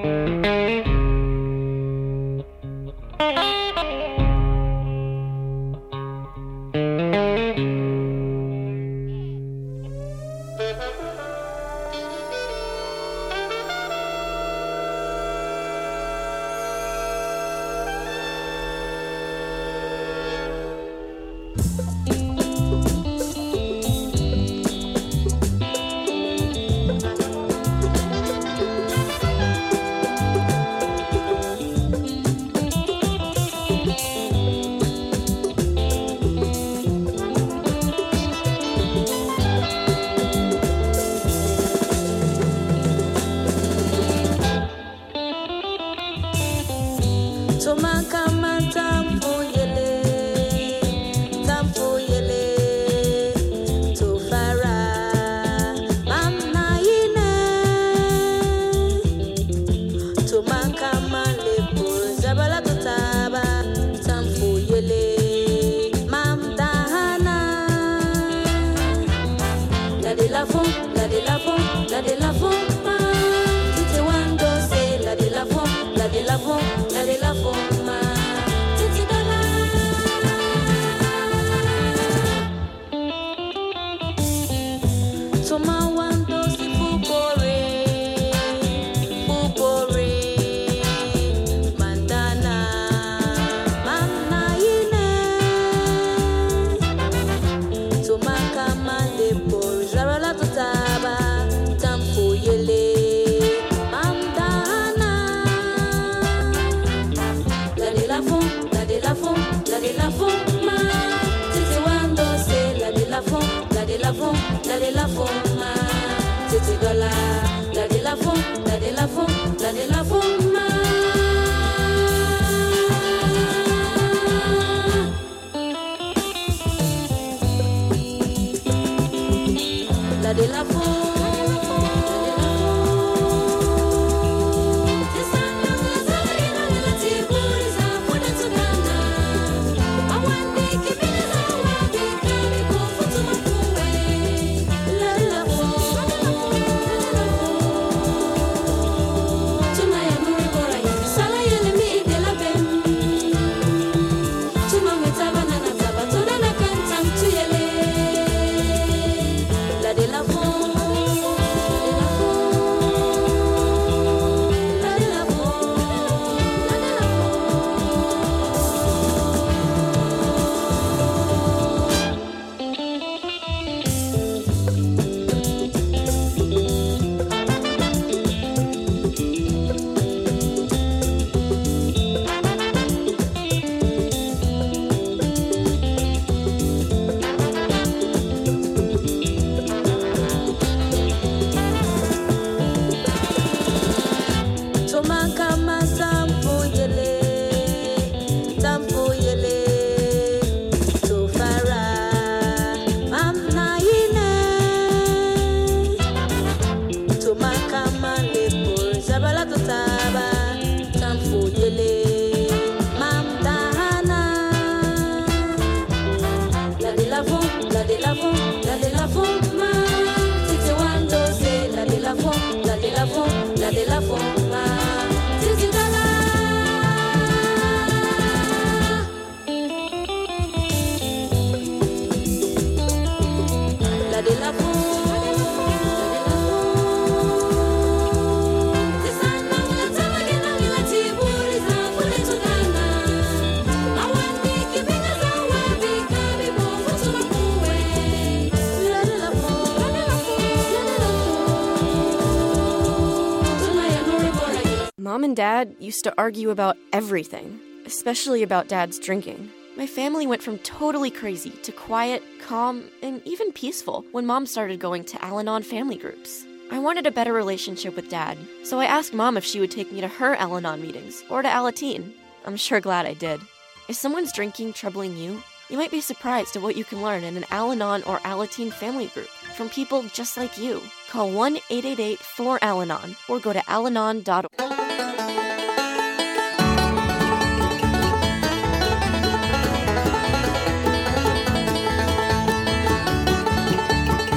Mom and Dad used to argue about everything, especially about Dad's drinking. My family went from totally crazy to quiet, calm, and even peaceful when Mom started going to Al-Anon family groups. I wanted a better relationship with Dad, so I asked Mom if she would take me to her Al-Anon meetings or to Alateen. I'm sure glad I did. If someone's drinking troubling you, you might be surprised at what you can learn in an Al-Anon or Alateen family group from people just like you. Call 1-888-4-ALANON or go to alanon.org.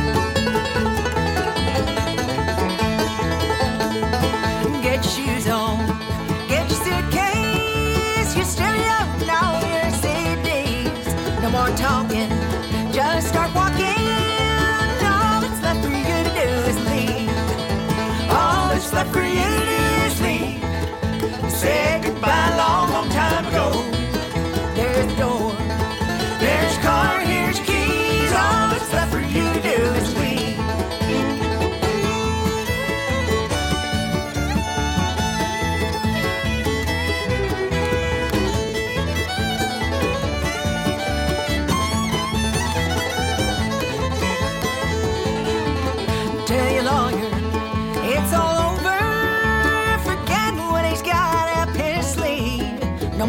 Get shoes on.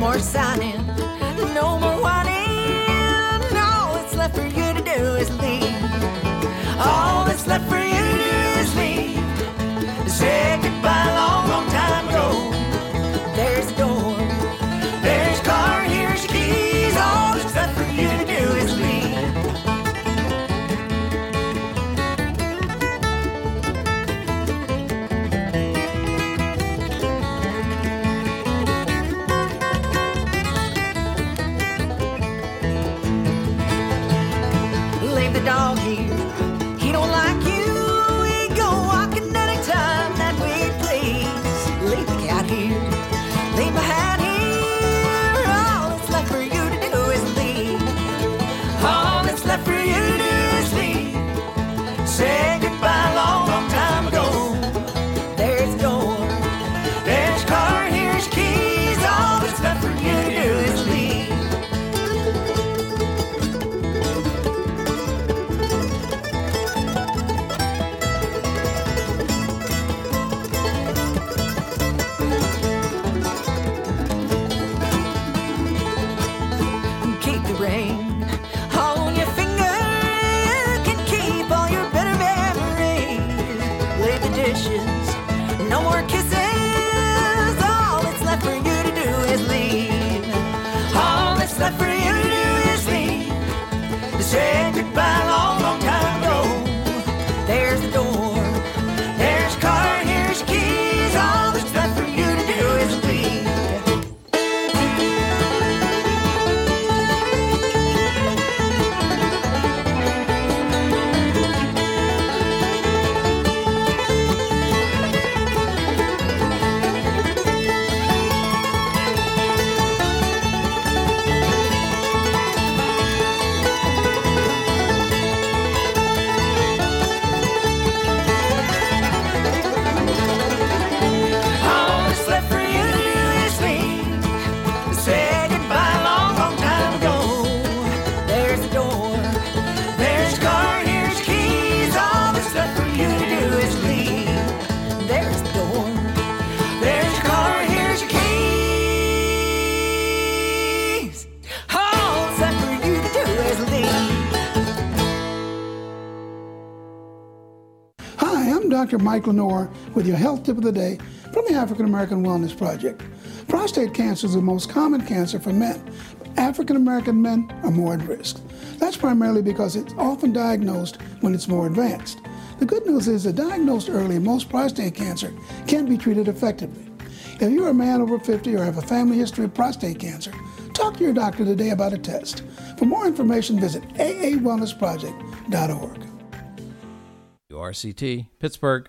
more signing, no more whining. All that's left for you to do is leave. All that's left for you to do is leave. Say goodbye a long, long time ago. There's a door, there's a car, here's your keys. All that's left for you to do is leave. Leave the dog here, he don't like you. We go walking anytime that we please. Leave the cat here, leave my hat here. All that's left for you to do is leave. All that's left for you to do is leave. Say goodbye a long, long time ago. There's a door, there's a car, here's your keys. All that's left for you to do is leave. Keep the ring on your finger. You can keep all your better memories. Leave the dishes, no more kisses. All that's left for you to do is leave. All that's left for you to do is leave. Say goodbye a long, long time ago. There's the door, there's a car, here's your keys. All that's left for you to do is leave. All that's left for you to do is leave. Say goodbye a long, long time ago. There's a door, there's a car, here's your keys. All that's left for you to do is leave. There's the door, there's a car, here's your keys. All that's left for you to do is leave. Hi, I'm Dr. Mike Lenore with your health tip of the day from the African American Wellness Project. Prostate cancer is the most common cancer for men, but African American men are more at risk. That's primarily because it's often diagnosed when it's more advanced. The good news is that diagnosed early, most prostate cancer can be treated effectively. If you're a man over 50 or have a family history of prostate cancer, talk to your doctor today about a test. For more information, visit aawellnessproject.org. WRCT, Pittsburgh.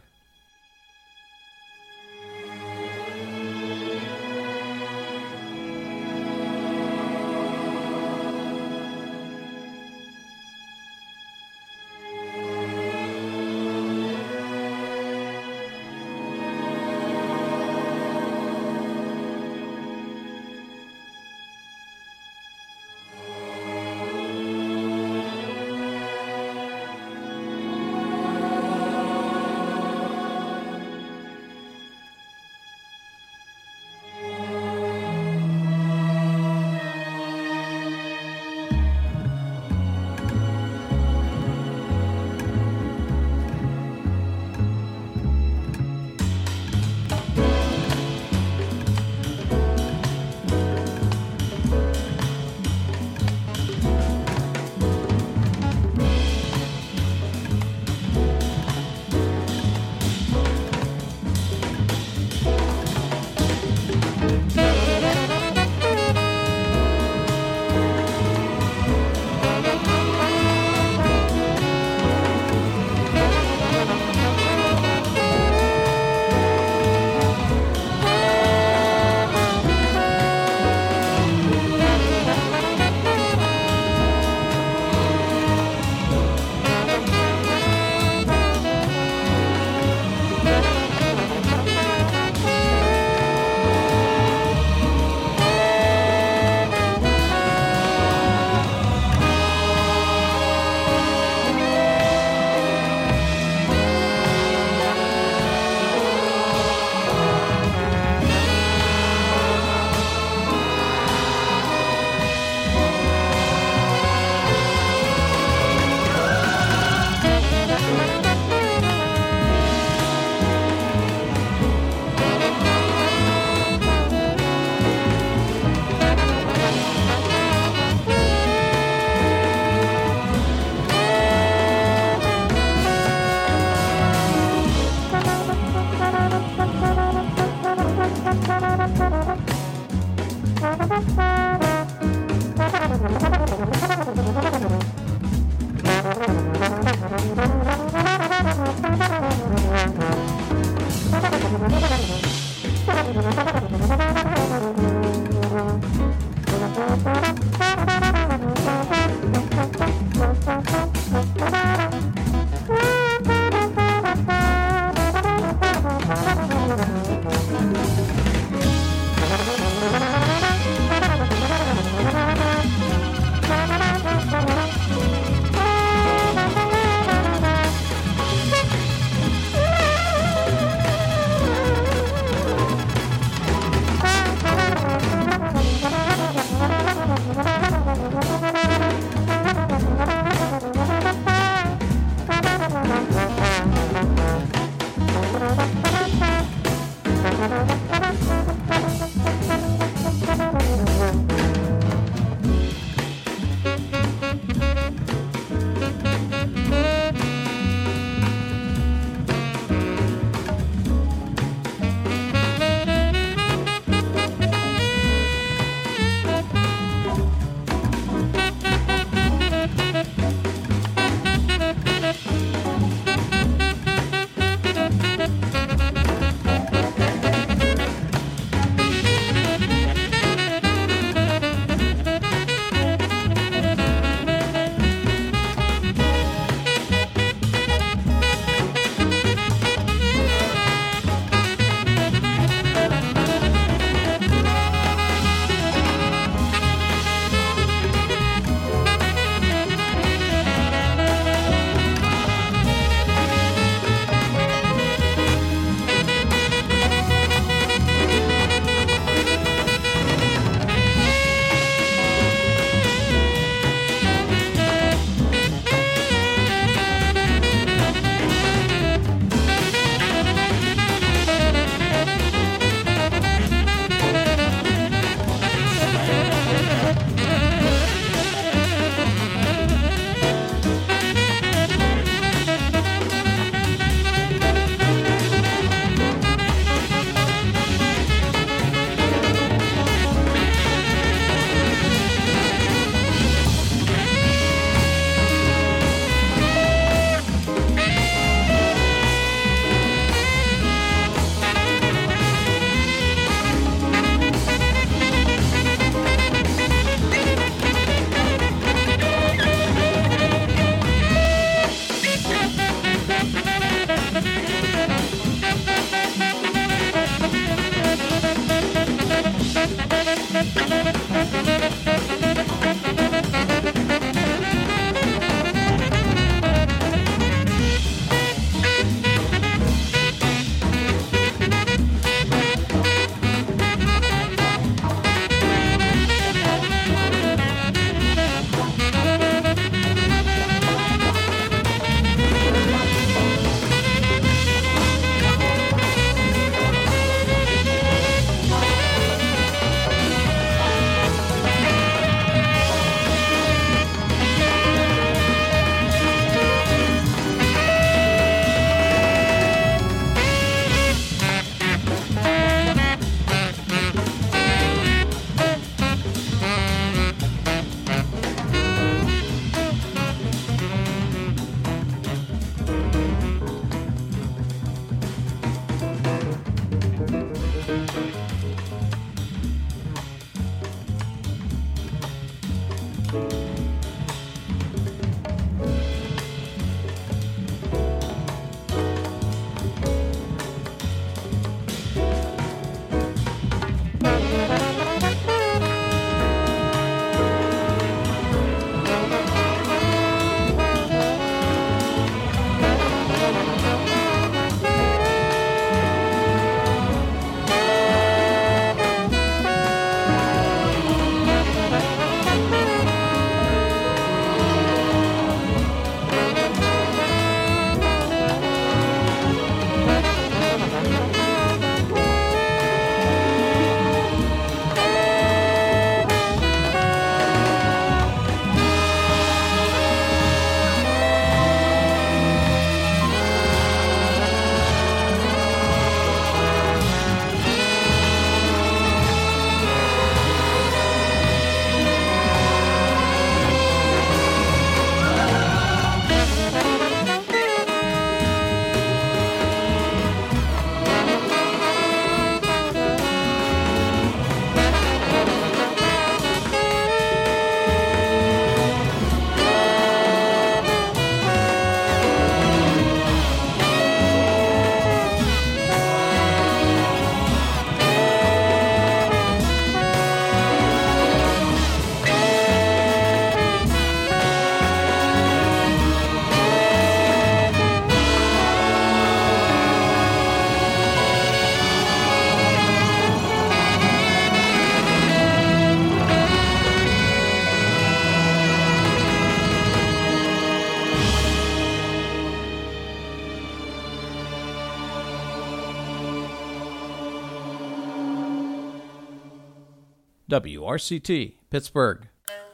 WRCT, Pittsburgh.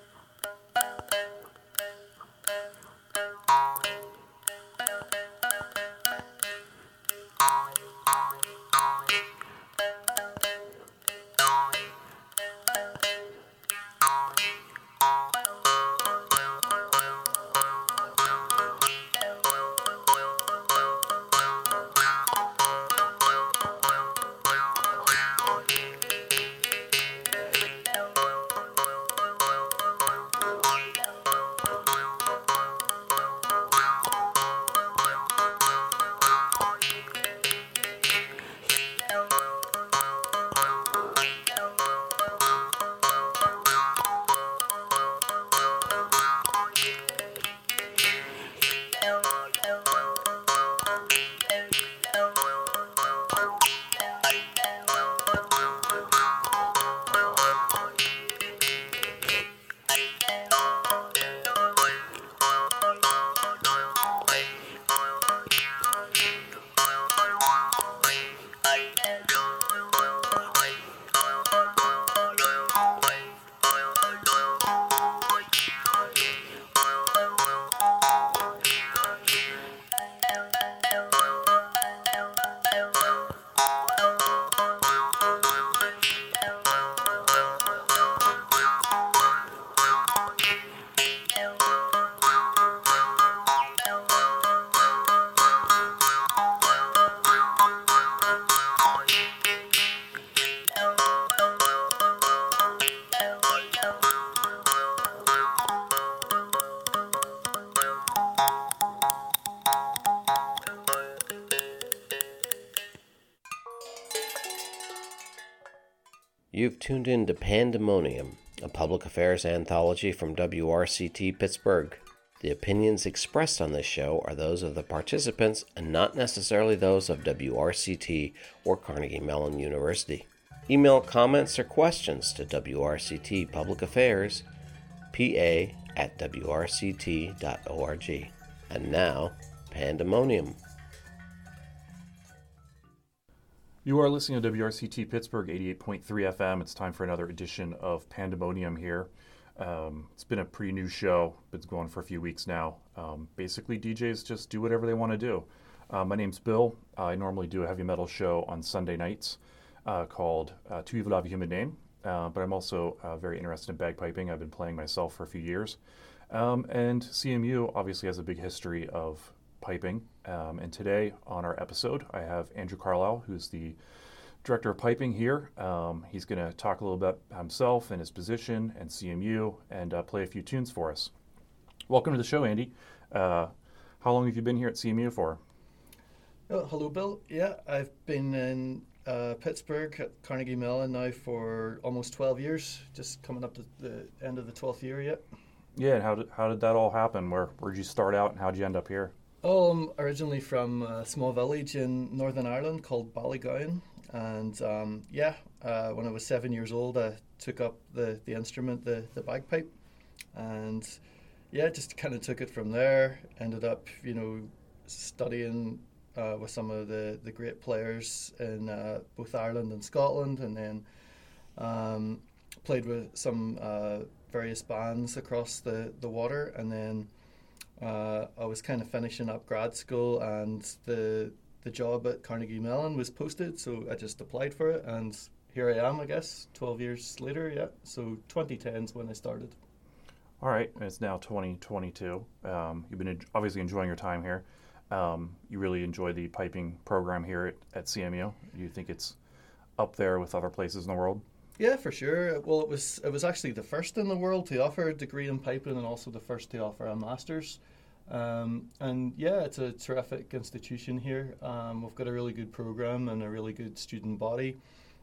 You've tuned in to Pandemonium, a public affairs anthology from WRCT Pittsburgh. The opinions expressed on this show are those of the participants and not necessarily those of WRCT or Carnegie Mellon University. Email comments or questions to WRCT Public Affairs, pa@wrct.org. And now, Pandemonium. You are listening to WRCT Pittsburgh 88.3 FM. It's time for another edition of Pandemonium here. It's been a pretty new show. It's going for a few weeks now. Basically, DJs just do whatever they want to do. My name's Bill. I normally do a heavy metal show on Sunday nights called Tu veux la human name. But I'm also very interested in bagpiping. I've been playing myself for a few years. And CMU obviously has a big history of piping. And today on our episode, I have Andrew Carlisle, who's the director of piping here. He's going to talk a little bit about himself and his position and CMU and play a few tunes for us. Welcome to the show, Andy. How long have you been here at CMU for? Oh, hello, Bill. Yeah, I've been in Pittsburgh at Carnegie Mellon now for almost 12 years, just coming up to the end of the 12th year yet. Yeah, and how did that all happen? Where'd you start out and how'd you end up here? Oh, I'm originally from a small village in Northern Ireland called Ballygowan. And when I was 7 years old, I took up the instrument, the bagpipe. And yeah, just kind of took it from there. Ended up, studying with some of the great players in both Ireland and Scotland. And then played with some various bands across the water. And then I was kind of finishing up grad school, and the job at Carnegie Mellon was posted, so I just applied for it, and here I am, I guess, 12 years later, yeah. So 2010 is when I started. All right, and it's now 2022. You've been obviously enjoying your time here. You really enjoy the piping program here at CMU. Do you think it's up there with other places in the world? Yeah, for sure. Well, it was actually the first in the world to offer a degree in piping, and also the first to offer a master's. And yeah, it's a terrific institution here. We've got a really good program and a really good student body.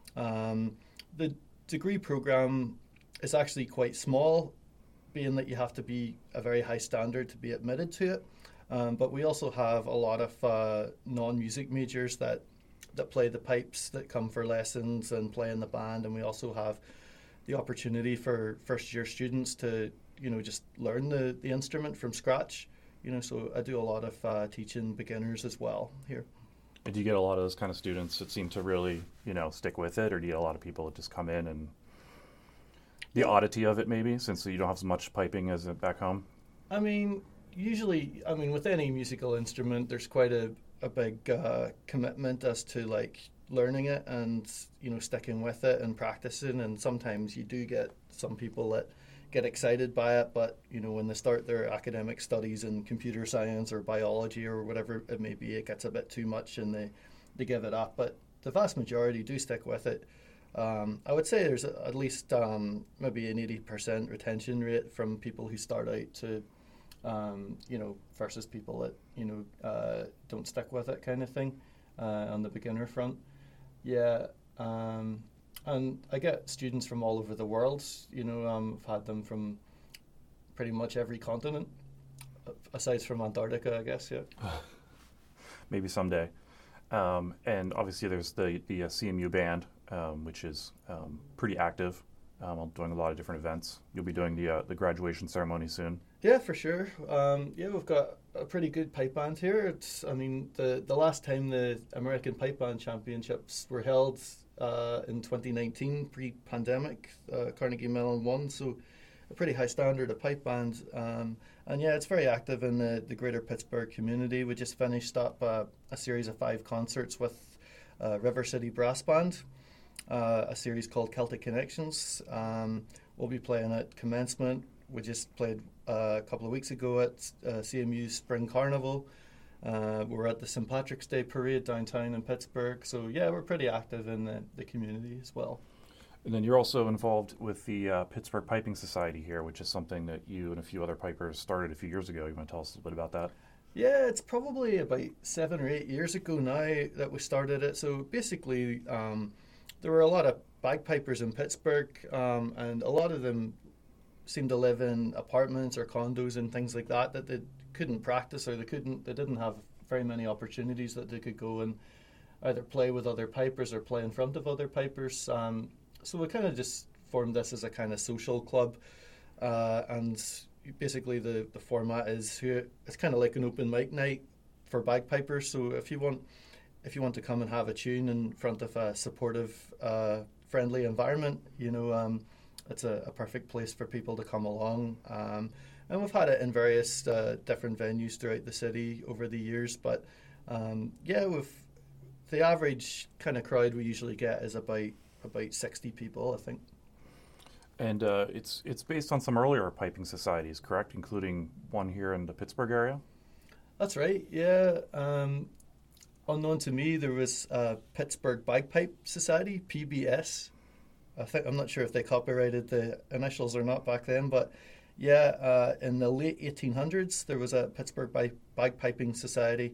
The degree program is actually quite small, being that you have to be a very high standard to be admitted to it. But we also have a lot of non-music majors that play the pipes, that come for lessons and play in the band, and we also have the opportunity for first-year students to just learn the instrument from scratch. So I do a lot of teaching beginners as well here. And do you get a lot of those kind of students that seem to really, stick with it, or do you get a lot of people that just come in and The oddity of it, maybe, since you don't have as much piping as back home? I mean, usually, with any musical instrument, there's quite a big commitment as to like learning it and, sticking with it and practicing. And sometimes you do get some people that get excited by it, but, when they start their academic studies in computer science or biology or whatever it may be, it gets a bit too much and they give it up. But the vast majority do stick with it. I would say there's at least maybe an 80% retention rate from people who start out to, versus people that, don't stick with it kind of thing on the beginner front. Yeah. And I get students from all over the world. I've had them from pretty much every continent, aside from Antarctica, I guess, yeah. Maybe someday. And obviously there's the CMU band, which is pretty active, doing a lot of different events. You'll be doing the graduation ceremony soon. Yeah, for sure. We've got a pretty good pipe band here. The last time the American Pipe Band Championships were held in 2019, pre-pandemic, Carnegie Mellon won, so a pretty high standard of pipe band. And yeah, it's very active in the greater Pittsburgh community. We just finished up a series of 5 concerts with River City Brass Band, a series called Celtic Connections. We'll be playing at commencement. We just played a couple of weeks ago at CMU's Spring Carnival. We're at the St. Patrick's Day Parade downtown in Pittsburgh. So yeah, we're pretty active in the community as well. And then you're also involved with the Pittsburgh Piping Society here, which is something that you and a few other pipers started a few years ago. You want to tell us a little bit about that? Yeah, it's probably about 7 or 8 years ago now that we started it. So basically, there were a lot of bagpipers in Pittsburgh, and a lot of them seemed to live in apartments or condos and things like that they couldn't practice, or they didn't have very many opportunities that they could go and either play with other pipers or play in front of other pipers. So we kind of just formed this as a kind of social club, and basically the format is it's kind of like an open mic night for bagpipers. So if you want to come and have a tune in front of a supportive, friendly environment, it's a perfect place for people to come along. And we've had it in various different venues throughout the city over the years. But with the average kind of crowd we usually get is about 60 people, I think. And it's based on some earlier piping societies, correct? Including one here in the Pittsburgh area? That's right, yeah. Unknown to me, there was Pittsburgh Bagpipe Society, PBS. I'm not sure if they copyrighted the initials or not back then, but yeah, in the late 1800s, there was a Pittsburgh Bagpiping Society.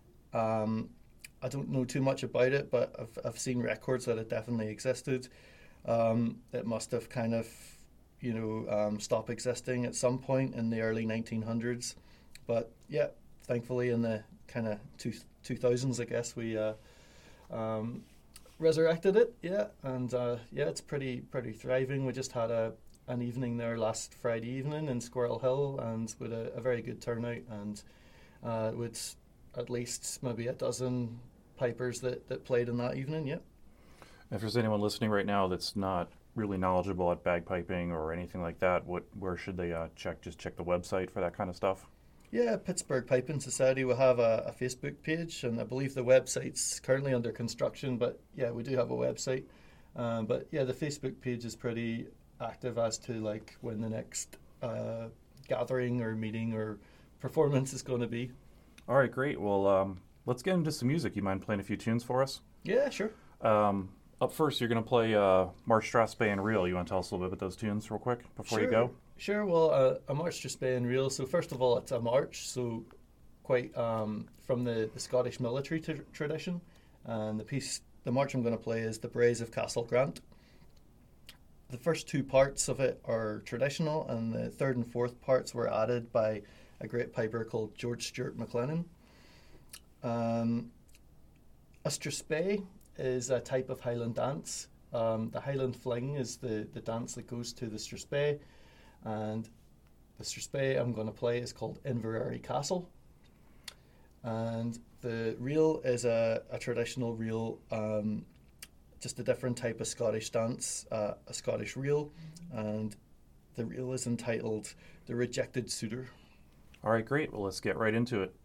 I don't know too much about it, but I've seen records that it definitely existed. It must have kind of, stopped existing at some point in the early 1900s. But yeah, thankfully in the kind of 2000s, I guess, we resurrected it. Yeah, and it's pretty thriving. We just had an evening there last Friday evening in Squirrel Hill, and with a very good turnout, and with at least maybe a dozen pipers that played in that evening. Yeah. If there's anyone listening right now that's not really knowledgeable at bagpiping or anything like that, where should they check? Just check the website for that kind of stuff? Yeah, Pittsburgh Piping Society will have a Facebook page, and I believe the website's currently under construction, but yeah, we do have a website. But yeah, the Facebook page is pretty active as to like when the next gathering or meeting or performance is going to be. All right, great. Well, let's get into some music. You mind playing a few tunes for us? Yeah, sure. Up first, you're going to play March Strathspey and Reel. You want to tell us a little bit about those tunes real quick before you go? Sure. Well, a March Strathspey and Reel. So first of all, it's a march, so quite from the Scottish military tradition. And the march I'm going to play is The Braes of Castle Grant. The first 2 parts of it are traditional, and the third and fourth parts were added by a great piper called George Stewart McLennan. A strathspey is a type of Highland dance. The Highland Fling is the dance that goes to the strathspey, and the strathspey I'm going to play is called Inverary Castle. And the reel is a traditional reel just a different type of Scottish dance, a Scottish reel, and the reel is entitled The Rejected Suitor. All right, great. Well, let's get right into it.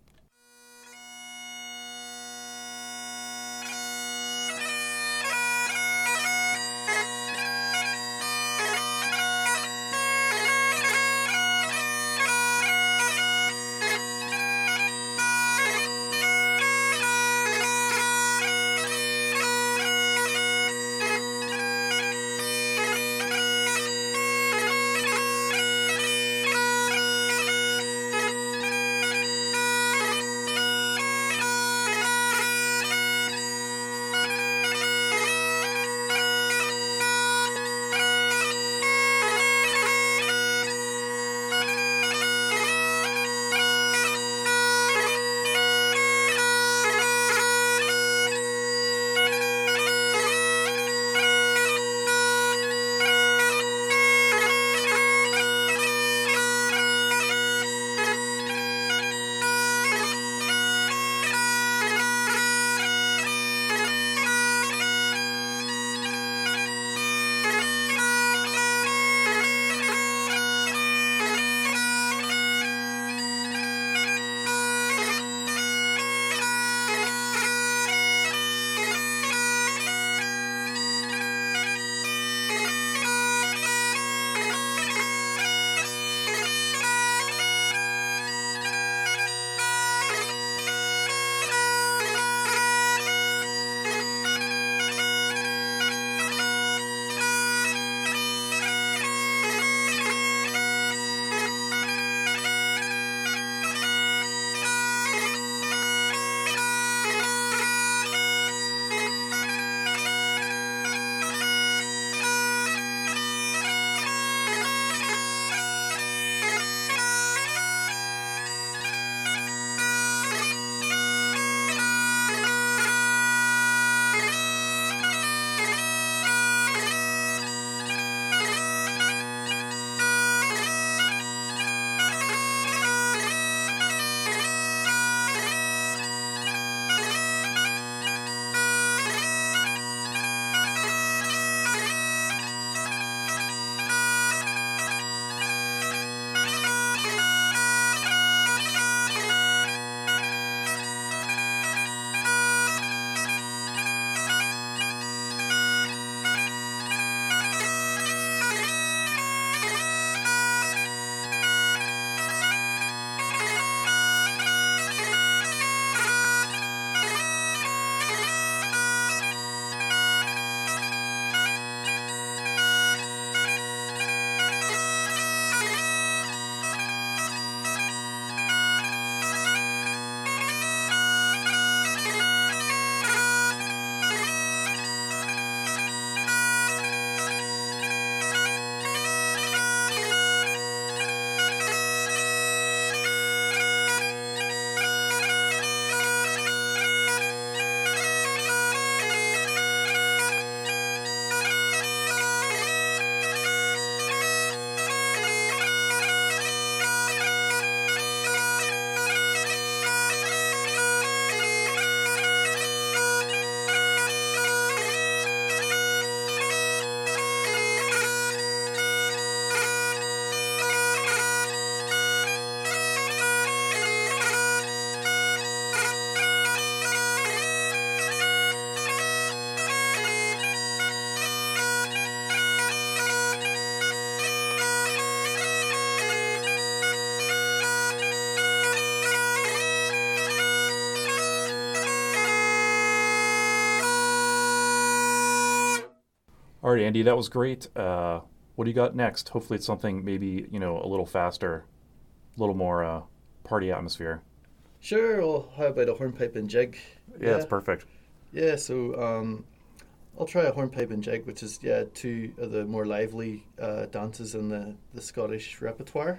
All right, Andy, that was great. What do you got next? Hopefully it's something maybe, a little faster, a little more party atmosphere. Sure, well, how about a hornpipe and jig? Yeah, that's perfect. Yeah, so I'll try a hornpipe and jig, which is, two of the more lively dances in the Scottish repertoire.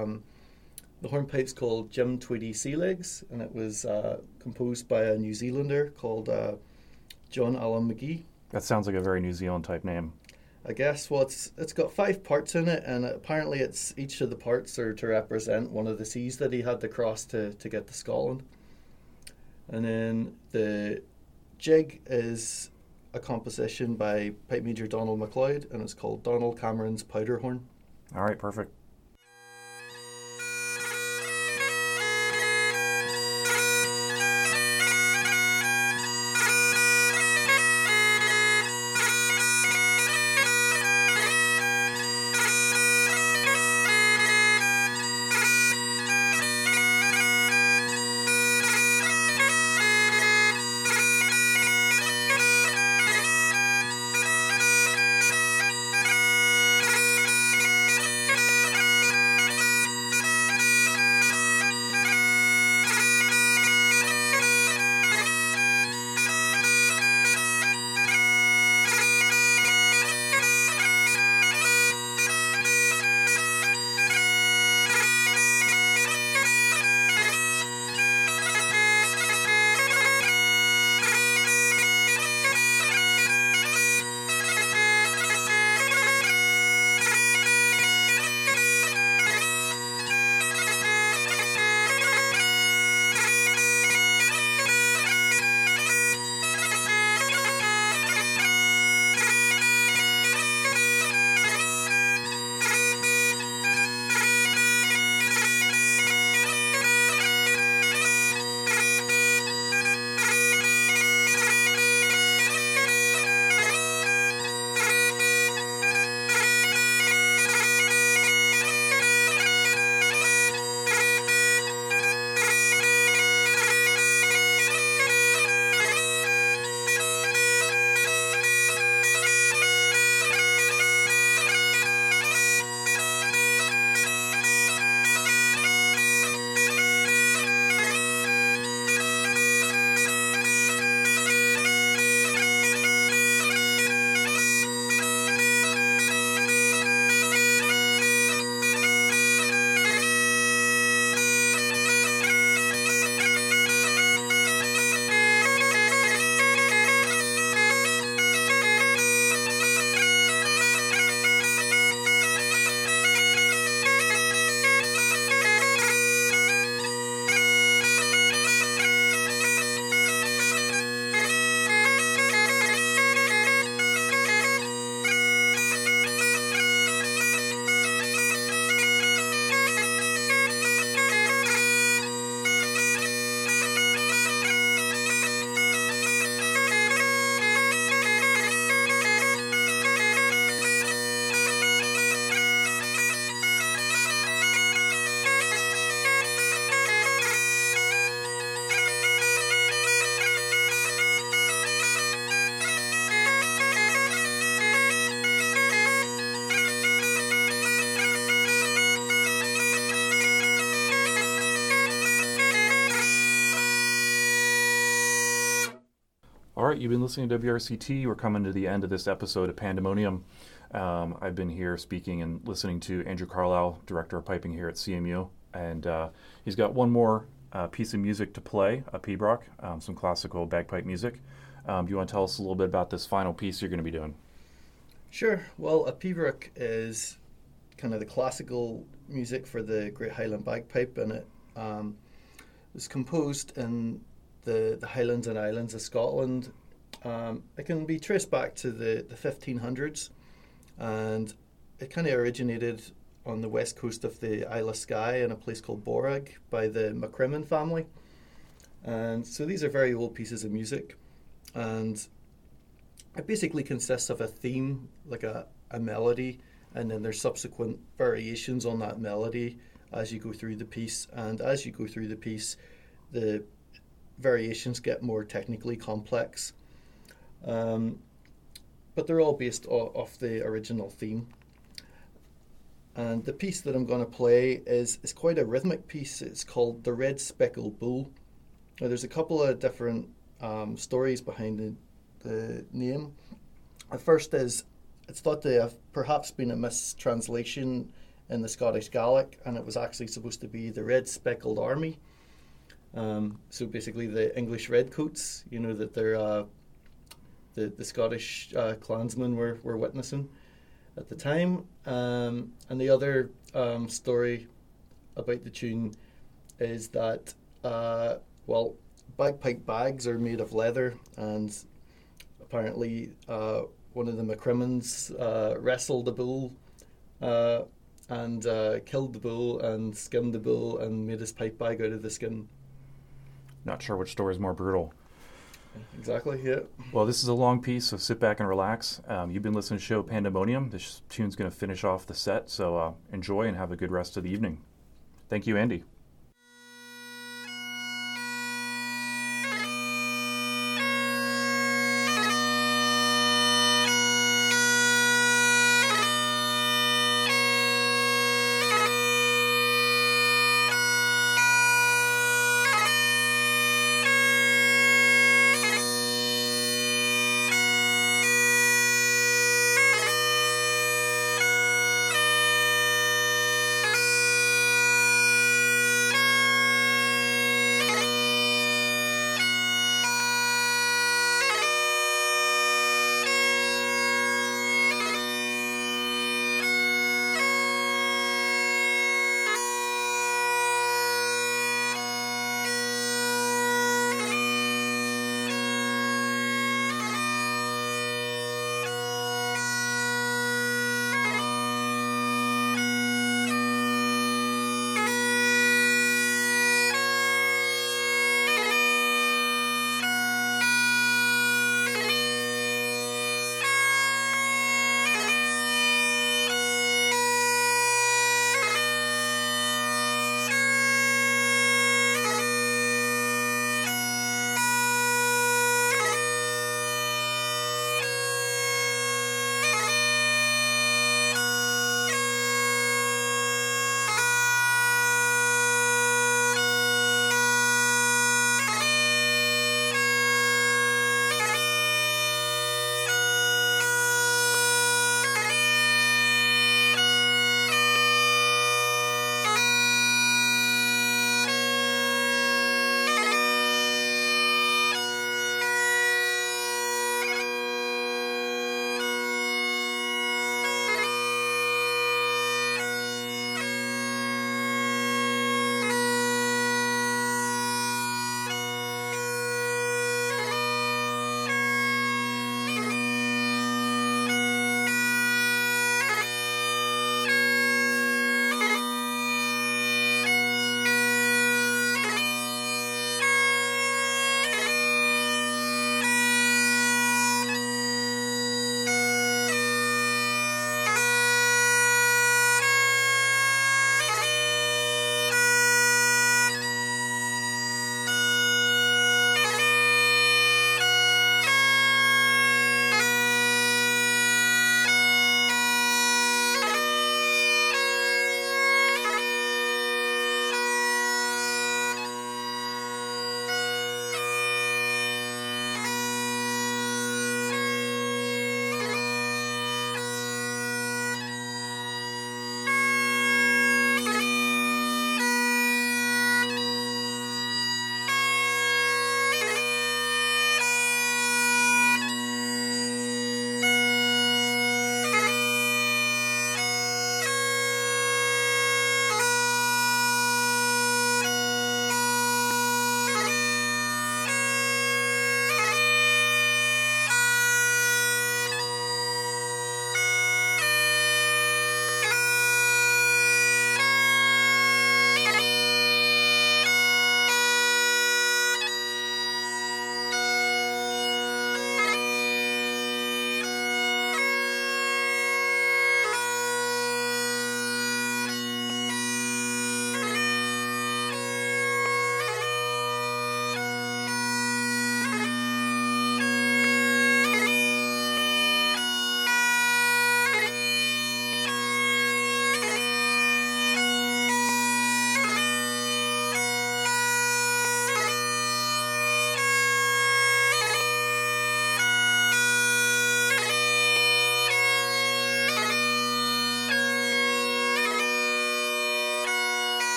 The hornpipe's called Jim Tweedy Sealegs, and it was composed by a New Zealander called John Allen McGee. That sounds like a very New Zealand type name. I guess. Well, it's got 5 parts in it, and apparently it's each of the parts are to represent one of the seas that he had to cross to get to Scotland. And then the jig is a composition by Pipe Major Donald MacLeod, and it's called Donald Cameron's Powderhorn. All right, perfect. All right, you've been listening to WRCT. We're coming to the end of this episode of Pandemonium. I've been here speaking and listening to Andrew Carlisle, Director of Piping here at CMU, and he's got one more piece of music to play, a pibroch, some classical bagpipe music. Do you want to tell us a little bit about this final piece you're going to be doing? Sure. Well, a pibroch is kind of the classical music for the Great Highland Bagpipe, and it was composed in the Highlands and Islands of Scotland. It can be traced back to the 1500s, and it kind of originated on the west coast of the Isle of Skye in a place called Borag by the MacCrimmon family. And so these are very old pieces of music, and it basically consists of a theme, like a melody, and then there's subsequent variations on that melody as you go through the piece. And as you go through the piece, the variations get more technically complex, but they're all based off the original theme. And the piece that I'm going to play is quite a rhythmic piece. It's called The Red Speckled Bull. Now, there's a couple of different stories behind the name. The first is it's thought to have perhaps been a mistranslation in the Scottish Gaelic, and it was actually supposed to be the Red Speckled Army. So basically the English redcoats, you know, that they're the Scottish clansmen were witnessing at the time. And the other story about the tune is that, bagpipe bags are made of leather, and apparently one of the McCrimmons wrestled a bull and killed the bull and skinned the bull and made his pipe bag out of the skin. Not sure which story is more brutal. Exactly, yeah. Well, this is a long piece, so sit back and relax. You've been listening to the show Pandemonium. This tune's going to finish off the set, so enjoy and have a good rest of the evening. Thank you, Andy.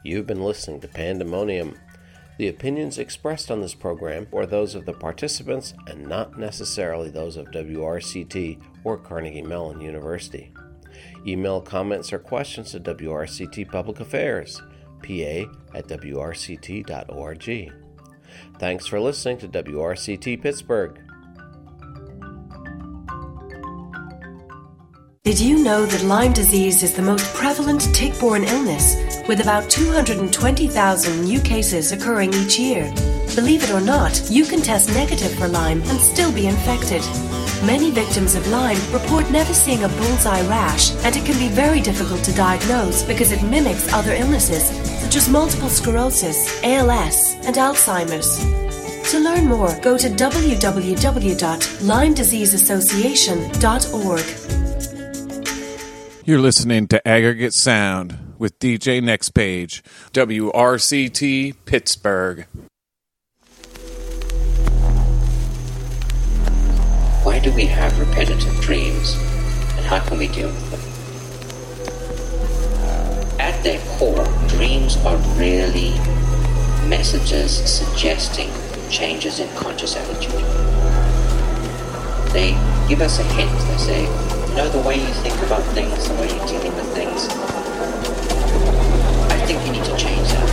You've been listening to Pandemonium. The opinions expressed on this program are those of the participants and not necessarily those of WRCT or Carnegie Mellon University. Email comments or questions to WRCT Public Affairs, pa@wrct.org. Thanks for listening to WRCT Pittsburgh. Did you know that Lyme disease is the most prevalent tick-borne illness, with about 220,000 new cases occurring each year? Believe it or not, you can test negative for Lyme and still be infected. Many victims of Lyme report never seeing a bullseye rash, and it can be very difficult to diagnose because it mimics other illnesses, such as multiple sclerosis, ALS, and Alzheimer's. To learn more, go to www.LymeDiseaseAssociation.org. You're listening to Aggregate Sound with DJ Next Page, WRCT Pittsburgh. Why do we have repetitive dreams, and how can we deal with them? At their core, dreams are really messages suggesting changes in conscious attitude. They give us a hint. They say, the way you think about things, the way you're dealing with things, I think you need to change that.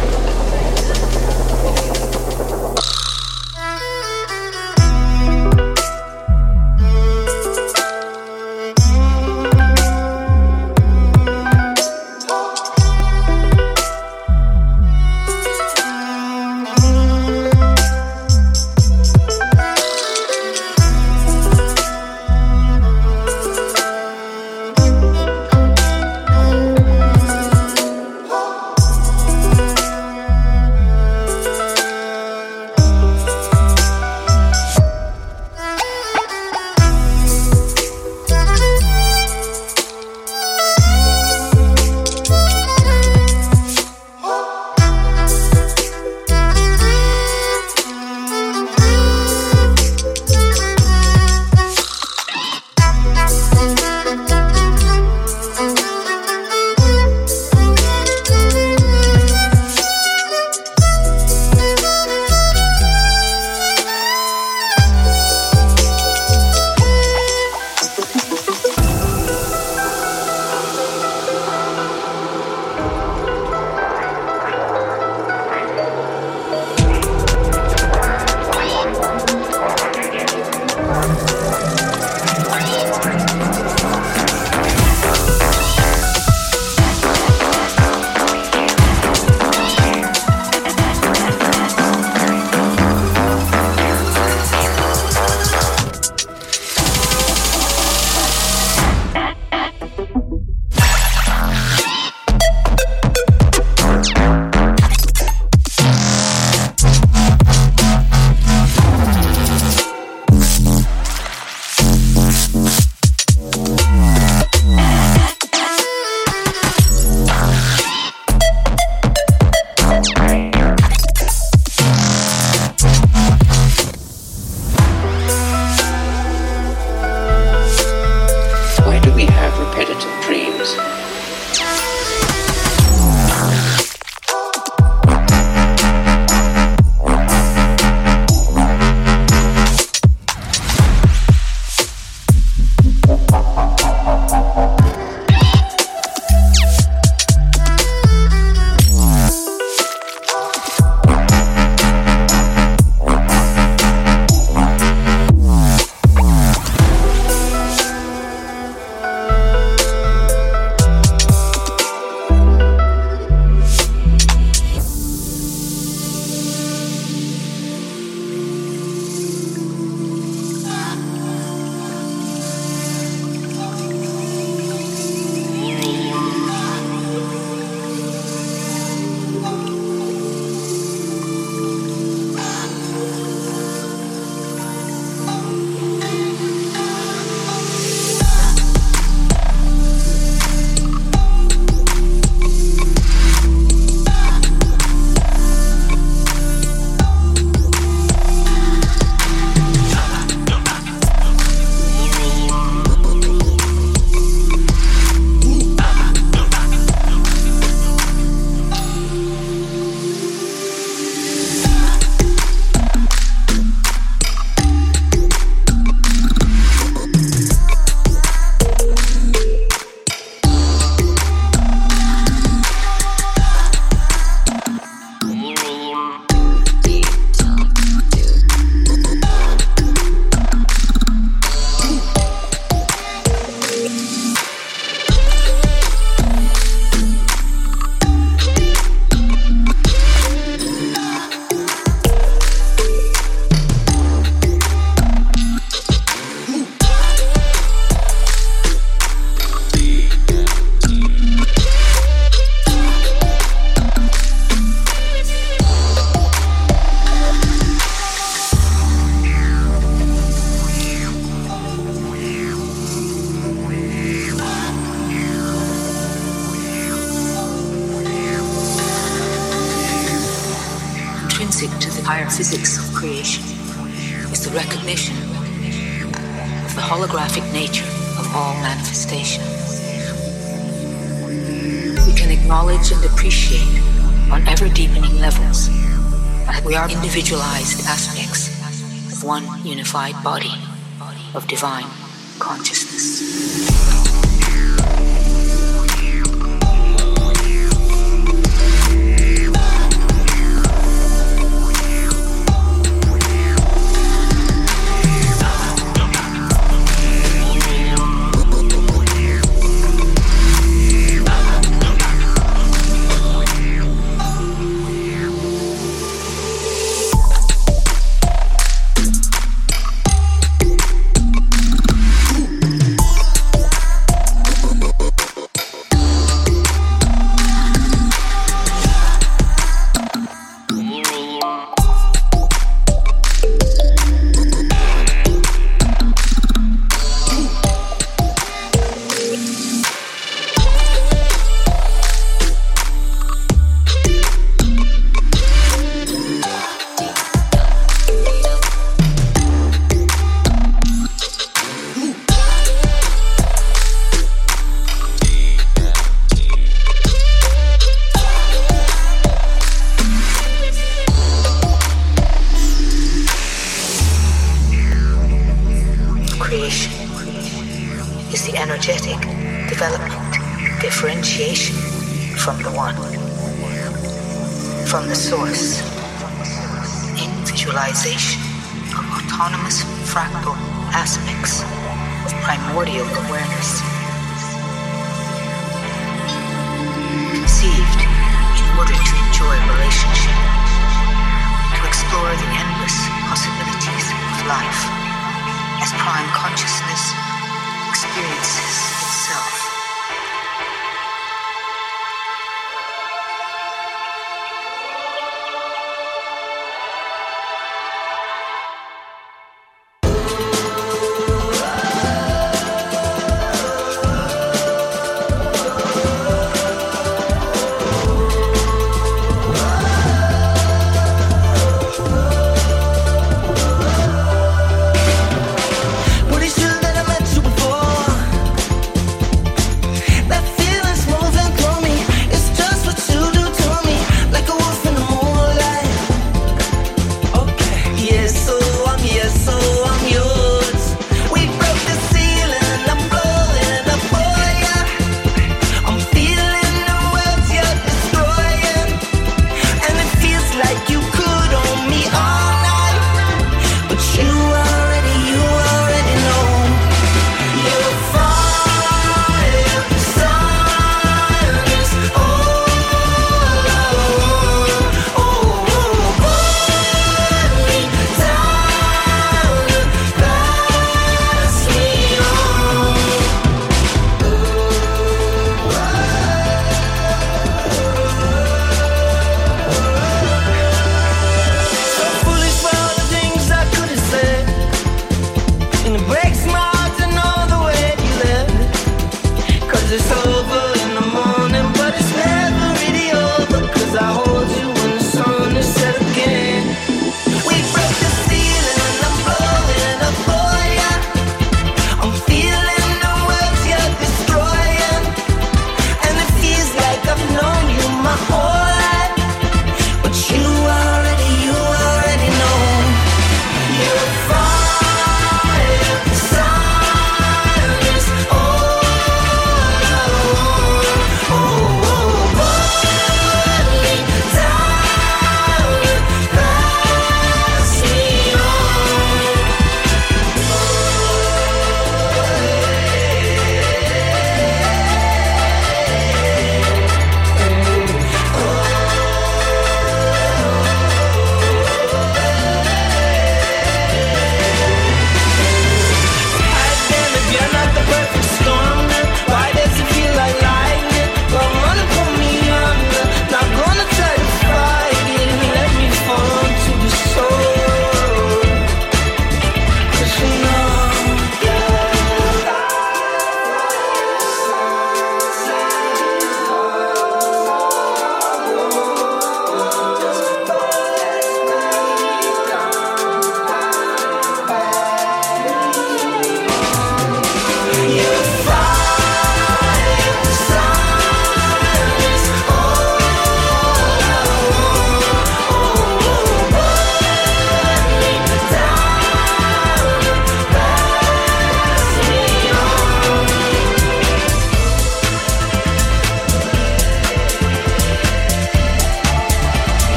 intrinsic to the higher physics of creation is the recognition of the holographic nature of all manifestation. We can acknowledge and appreciate on ever-deepening levels that we are individualized aspects of one unified body of divine consciousness.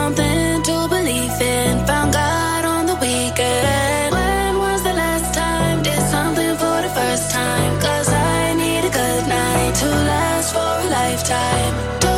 something to believe in. Found God on the weekend. When was the last time? Did something for the first time. 'Cause I need a good night to last for a lifetime.